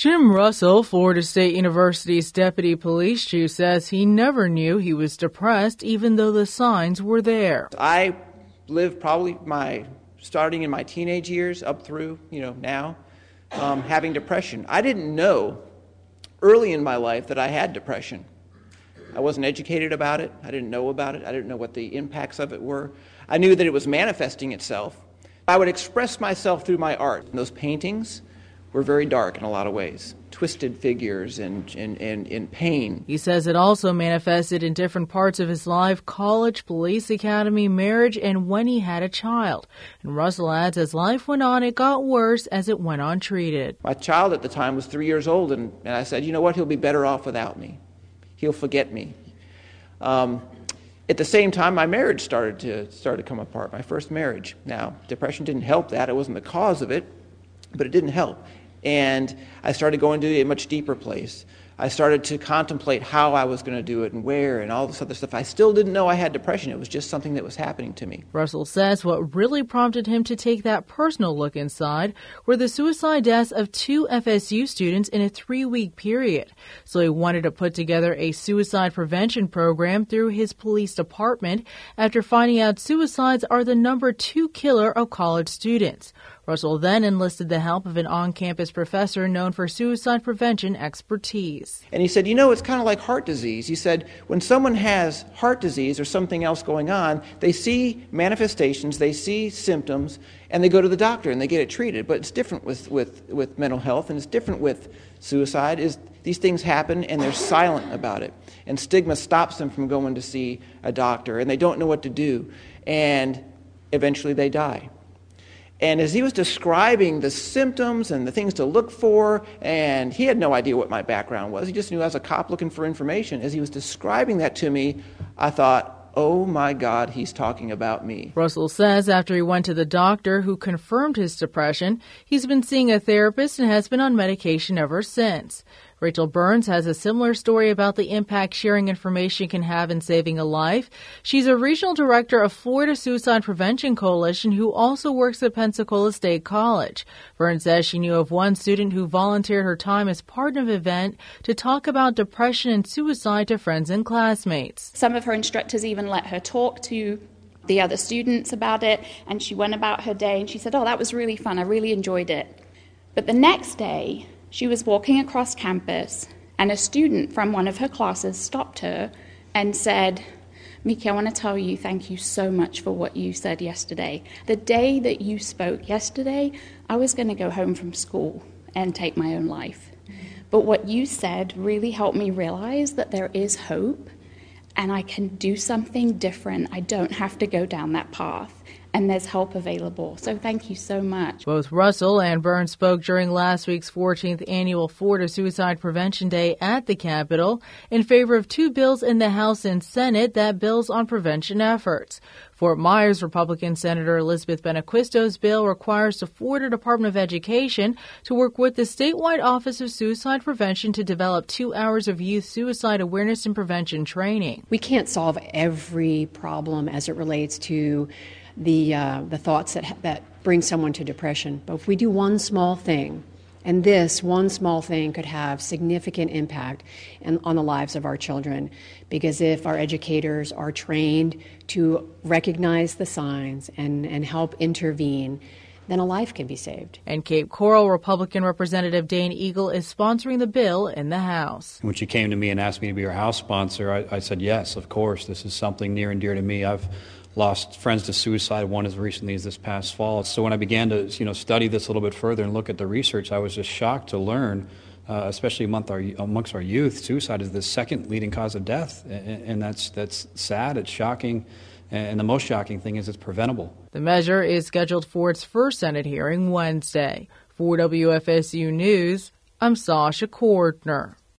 Jim Russell, Florida State University's deputy police chief, says he never knew he was depressed even though the signs were there. I lived probably starting in my teenage years up through, now, having depression. I didn't know early in my life that I had depression. I wasn't educated about it. I didn't know about it. I didn't know what the impacts of it were. I knew that it was manifesting itself. I would express myself through my art. And those paintings were very dark in a lot of ways. Twisted figures and in pain. He says it also manifested in different parts of his life: college, police academy, marriage, and when he had a child. And Russell adds as life went on, it got worse as it went untreated. My child at the time was 3 years old, and I said, you know what, he'll be better off without me. He'll forget me. At the same time, my marriage started to come apart, my first marriage. Now, depression didn't help that. It wasn't the cause of it, but it didn't help. And I started going to a much deeper place. I started to contemplate how I was going to do it and where and all this other stuff. I still didn't know I had depression. It was just something that was happening to me. Russell says what really prompted him to take that personal look inside were the suicide deaths of 2 FSU students in a 3-week period. So he wanted to put together a suicide prevention program through his police department after finding out suicides are the number 2 killer of college students. Russell then enlisted the help of an on-campus professor known for suicide prevention expertise. And he said, it's kind of like heart disease. He said, when someone has heart disease or something else going on, they see manifestations, they see symptoms, and they go to the doctor and they get it treated. But it's different with mental health, and it's different with suicide. These things happen and they're silent about it. And stigma stops them from going to see a doctor, and they don't know what to do. And eventually they die. And as he was describing the symptoms and the things to look for, and he had no idea what my background was. He just knew I was a cop looking for information. As he was describing that to me, I thought, oh my God, he's talking about me. Russell says after he went to the doctor who confirmed his depression, he's been seeing a therapist and has been on medication ever since. Rachel Burns has a similar story about the impact sharing information can have in saving a life. She's a regional director of Florida Suicide Prevention Coalition who also works at Pensacola State College. Burns says she knew of one student who volunteered her time as part of an event to talk about depression and suicide to friends and classmates. Some of her instructors even let her talk to the other students about it, and she went about her day and she said, that was really fun. I really enjoyed it. But the next day, she was walking across campus, and a student from one of her classes stopped her and said, Miki, I want to tell you thank you so much for what you said yesterday. The day that you spoke yesterday, I was going to go home from school and take my own life. But what you said really helped me realize that there is hope, and I can do something different. I don't have to go down that path. And there's help available. So thank you so much. Both Russell and Burns spoke during last week's 14th annual Florida Suicide Prevention Day at the Capitol in favor of 2 bills in the House and Senate that bills on prevention efforts. Fort Myers Republican Senator Elizabeth Benaquisto's bill requires the Florida Department of Education to work with the statewide Office of Suicide Prevention to develop 2 hours of youth suicide awareness and prevention training. We can't solve every problem as it relates to the thoughts that bring someone to depression. But if we do one small thing, and this one small thing could have significant impact on the lives of our children, because if our educators are trained to recognize the signs and help intervene, then a life can be saved. And Cape Coral Republican Representative Dane Eagle is sponsoring the bill in the House. When she came to me and asked me to be her House sponsor, I said, yes, of course, this is something near and dear to me. I've lost friends to suicide, one as recently as this past fall. So when I began to study this a little bit further and look at the research, I was just shocked to learn, especially amongst our youth, suicide is the second leading cause of death. And that's sad, it's shocking, and the most shocking thing is it's preventable. The measure is scheduled for its first Senate hearing Wednesday. For WFSU News, I'm Sasha Cordner.